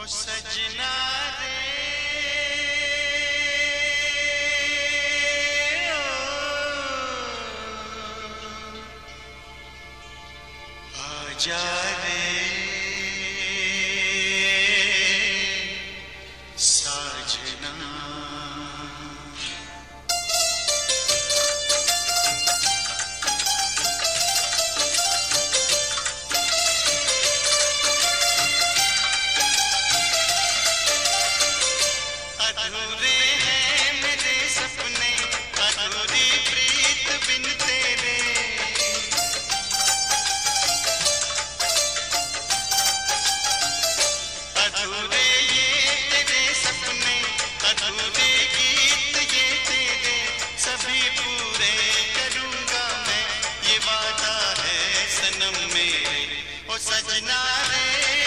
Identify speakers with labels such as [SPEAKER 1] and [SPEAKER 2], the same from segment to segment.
[SPEAKER 1] सजना रे आजा रे साजना। अधूरे हैं मेरे सपने, अधूरी प्रीत बिन तेरे। अधूरे ये तेरे सपने, अधूरे गीत ये तेरे, सभी पूरे करूँगा मैं, ये वादा है सनम मेरे। ओ सजना रे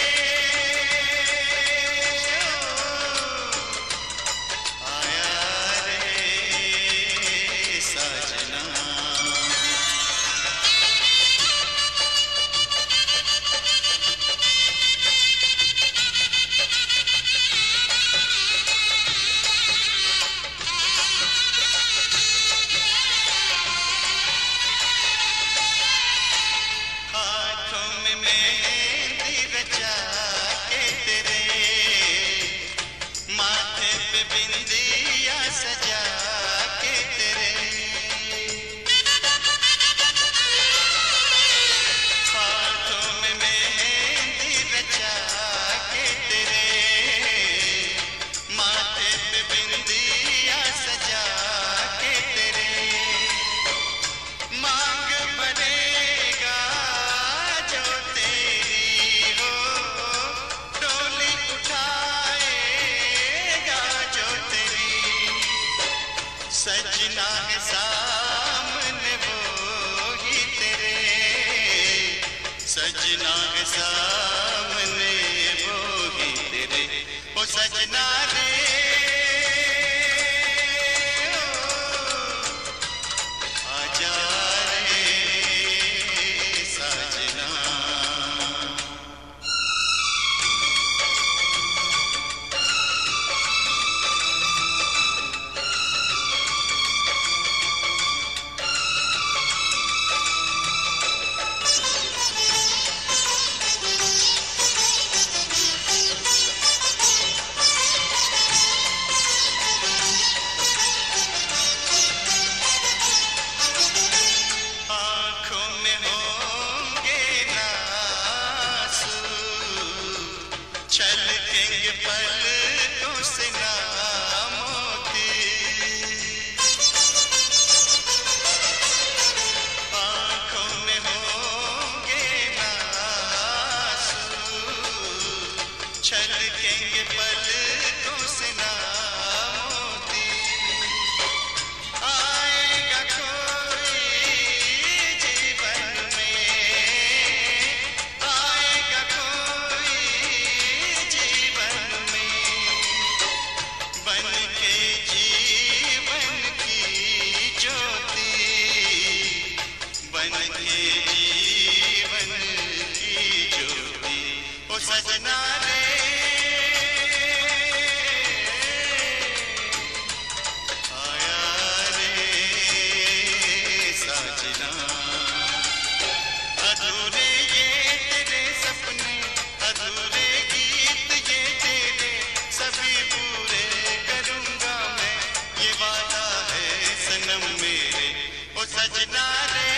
[SPEAKER 1] सजना है सामने वो ही तेरे, सजना है सामने वो ही तेरे। ओ सजना रे आजा रे साजना। छलकेंगे पलकों से मोती, आँखों में होंगे आंसू, छलकेंगे पलकों से मोती। आएगा कोई जीवन में, आएगा कोई बन के जीवन की ज्योति, बन के जीवन की ज्योति। ओ सजना रे आया रे साजना। अधूरे ये तेरे सपने, अधूरे गीत ये तेरे, सभी पूरे करूँगा मैं, ये वादा है सनम मेरे। ओ सजना रे